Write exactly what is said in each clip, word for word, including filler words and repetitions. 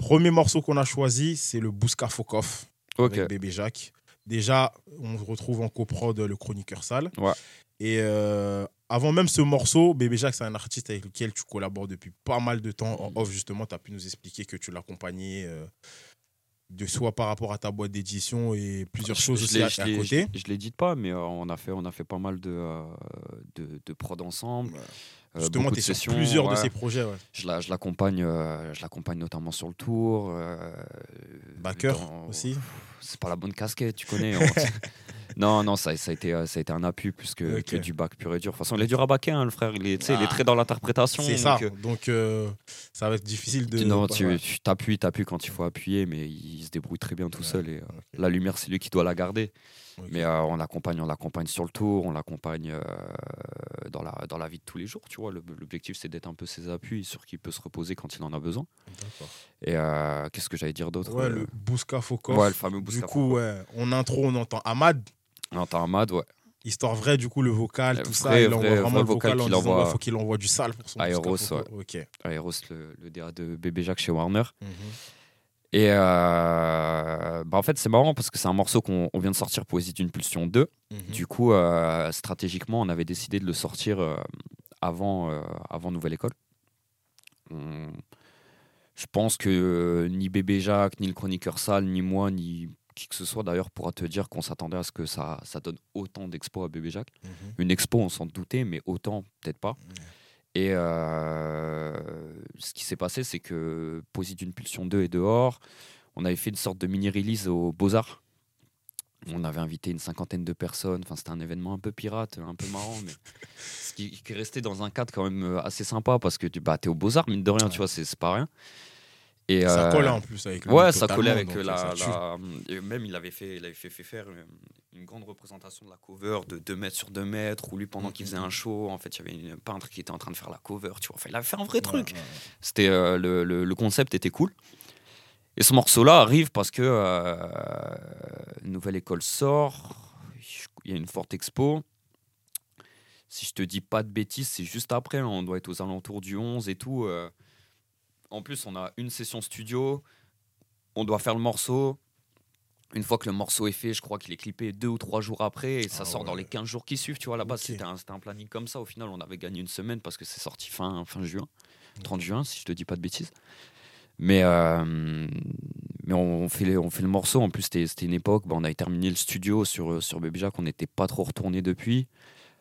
premier morceau qu'on a choisi, c'est le Bouska Fokov Ok. avec Bébé Jacques. Déjà, on retrouve en coprod le chroniqueur sale. Ouais. Et euh, avant même ce morceau, Bébé Jacques, c'est un artiste avec lequel tu collabores depuis pas mal de temps. En off, justement, tu as pu nous expliquer que tu l'accompagnais euh, de soit par rapport à ta boîte d'édition et plusieurs Je- choses je aussi l'ai- à, je à l'ai- côté. Je, je l'édite pas, mais euh, on, a fait, on a fait pas mal de, euh, de, de prod ensemble. Ouais. Euh, Justement, beaucoup tu de es sur sessions. plusieurs de Ouais. ces projets. Ouais. Je, la, je, l'accompagne, euh, je l'accompagne notamment sur le tour. Euh, Backer dans- aussi. C'est pas la bonne casquette, tu connais. on- non, non, ça, ça, a été, euh, ça a été un appui plus que, Ok. que du bac pur et dur. De toute façon, il est dur à baquer, hein, le frère. Il est, tu sais, il est Ah, très dans l'interprétation. C'est donc, ça. euh, Donc, euh, ça va être difficile de. tu, non, bah, tu, ouais. tu t'appuies, t'appuies quand il faut appuyer, mais il se débrouille très bien tout Ouais, seul. Et, euh, ok. La lumière, c'est lui qui doit la garder. Ok. Mais euh, on l'accompagne, on l'accompagne sur le tour, on l'accompagne euh, dans, la, dans la vie de tous les jours. Tu vois, Le- l'objectif c'est d'être un peu ses appuis, sur qui peut se reposer quand il en a besoin. D'accord. Et euh, qu'est-ce que j'allais dire d'autre Ouais, euh, le Bouska Fokov. Ouais, le fameux Du Bouska coup, Fokov. ouais, en intro, on entend Ahmad. Non, t'as un mad, ouais. Histoire vraie, du coup, le vocal, Euh, tout vrai, ça, il envoie vrai, vraiment vrai le vocal vocal en qu'il disant envoie ouais, faut qu'il envoie du sale pour son à Bouska Eros, Fokov. Ok. Aeros, le, le D A de Bébé Jacques chez Warner. Mhm. Et euh, bah en fait, c'est marrant parce que c'est un morceau qu'on on vient de sortir, Poésie d'une pulsion deux. Mhm. Du coup, euh, stratégiquement, on avait décidé de le sortir euh, avant, euh, avant Nouvelle École. On- Je pense que euh, ni Bébé Jacques, ni le chroniqueur sale, ni moi, ni qui que ce soit d'ailleurs pourra te dire qu'on s'attendait à ce que ça, ça donne autant d'expos à Bébé Jacques. Mhm. Une expo, on s'en doutait, mais autant, peut-être pas. Et euh, ce qui s'est passé, c'est que Poésie d'une pulsion deux est dehors. On avait fait une sorte de mini-release aux Beaux-Arts. On avait invité une cinquantaine de personnes. Enfin, c'était un événement un peu pirate, un peu marrant, mais ce qui, qui est resté dans un cadre quand même assez sympa parce que tu bah, es aux Beaux-Arts, mine de rien, Ouais. tu vois, c'est c'est pas rien. Et, Ça euh, colle en plus avec le Ouais, monde ça totalement, collait avec donc, la, ça tue. la- et même il avait fait, il avait fait, fait faire une, une grande représentation de la cover de deux mètres sur deux mètres, où lui pendant qu'il faisait un show, en fait il y avait un peintre qui était en train de faire la cover, tu vois. Enfin, il avait fait un vrai Ouais, truc. ouais, ouais. C'était euh, le, le, le concept était cool. Et ce morceau-là arrive parce que euh, une nouvelle école sort, il y a une forte expo. Si je te dis pas de bêtises, c'est juste après, hein, on doit être aux alentours du onze et tout. euh. En plus, on a une session studio, on doit faire le morceau. Une fois que le morceau est fait, je crois qu'il est clippé deux ou trois jours après et ça Ah sort ouais. dans les quinze jours qui suivent. Tu vois, là-bas, Ok. c'était, un, c'était un planning comme ça. Au final, on avait gagné une semaine parce que c'est sorti fin, fin juin, trente juin, si je te dis pas de bêtises. Mais, euh, mais on, fait les, on fait le morceau. En plus, c'était, c'était une époque, bah, on avait terminé le studio sur, sur Baby Jack, on n'était pas trop retourné depuis.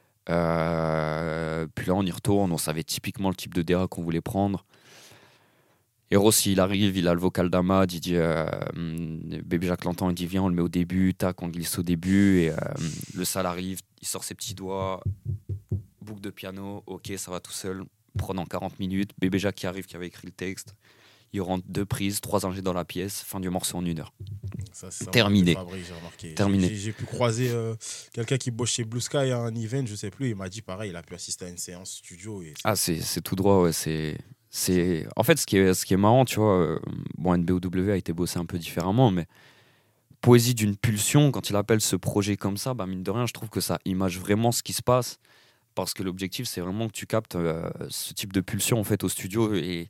Euh, puis là, on y retourne, on savait typiquement le type de D A qu'on voulait prendre. Eros, il arrive, il a le vocal d'Ahmad, il dit euh, Baby Jacques l'entend, il dit viens, on le met au début, tac, on glisse au début, et euh, le sale arrive, il sort ses petits doigts, boucle de piano, ok, ça va tout seul, prenant quarante minutes, Bébé Jacques qui arrive, qui avait écrit le texte, il rentre deux prises, trois ingés dans la pièce, fin du morceau en une heure. Ça, c'est Terminé. Fabri, j'ai remarqué. Terminé. J'ai, j'ai pu croiser euh, quelqu'un qui bosse chez Blue Sky à un event, je sais plus, il m'a dit pareil, il a pu assister à une séance studio. Et c'est... Ah, c'est, c'est tout droit, ouais, c'est... C'est... En fait, ce qui est, ce qui est marrant, tu vois, euh, bon, N B O W a été bossé un peu différemment, mais Poésie d'une pulsion, quand il appelle ce projet comme ça, bah, mine de rien, je trouve que ça image vraiment ce qui se passe, parce que l'objectif, c'est vraiment que tu captes euh, ce type de pulsion en fait, au studio, et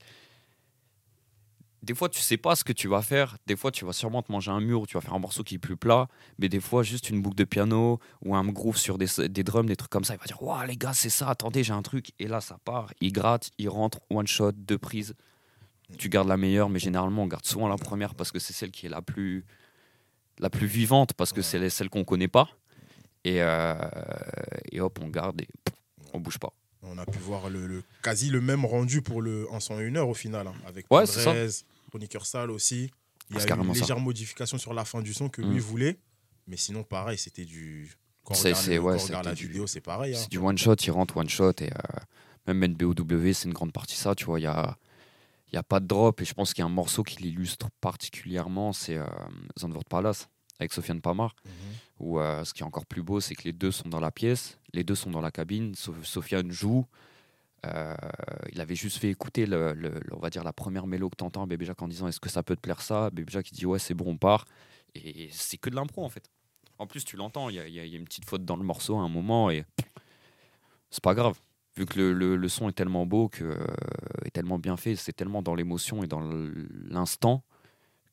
des fois, tu sais pas ce que tu vas faire, des fois, tu vas sûrement te manger un mur, ou tu vas faire un morceau qui est plus plat, mais des fois, juste une boucle de piano, ou un groove sur des, des drums, des trucs comme ça, il va dire « Waouh, les gars, c'est ça, attendez, j'ai un truc », et là, ça part, il gratte, il rentre, one shot, deux prises, tu gardes la meilleure, mais généralement, on garde souvent la première, parce que c'est celle qui est la plus... la plus vivante parce que c'est celle qu'on connaît pas et, euh, et hop on garde et pff, on bouge pas. On a pu voir le, le, quasi le même rendu pour le en cent et une heures au final, hein, avec Ouais, Pandrez, chroniqueur sale aussi. Il y c'est a eu carrément une ça. légère modification sur la fin du son que lui Mm. voulait, mais sinon pareil, c'était du... Quand on C'est- regarde, c'est- le- ouais, quand on regarde la c'était du- vidéo, c'est pareil. Hein. C'est du one shot, il rentre one shot et euh, même N B O W c'est une grande partie ça, tu vois, il y a il y a pas de drop et je pense qu'il y a un morceau qui l'illustre particulièrement, c'est euh, Zandvoort Palace avec Sofiane Pamar. Mhm. Où euh, ce qui est encore plus beau, c'est que les deux sont dans la pièce, les deux sont dans la cabine, Sof- Sofiane joue. Euh, il avait juste fait écouter le, le- le- on va dire la première mélo que t'entends à Bébé Jacques en disant est-ce que ça peut te plaire ça. Bébé Jacques il dit ouais c'est bon on part et c'est que de l'impro en fait. En plus tu l'entends, il y, a- il y a il y a une petite faute dans le morceau à un moment et c'est pas grave vu que le, le- le son est tellement beau que euh, est tellement bien fait, c'est tellement dans l'émotion et dans l'instant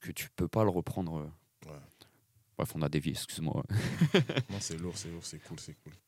que tu peux pas le reprendre. euh. Ouais. Bref, on a dévié, excuse-moi. Non, c'est lourd, c'est lourd, c'est cool, c'est cool.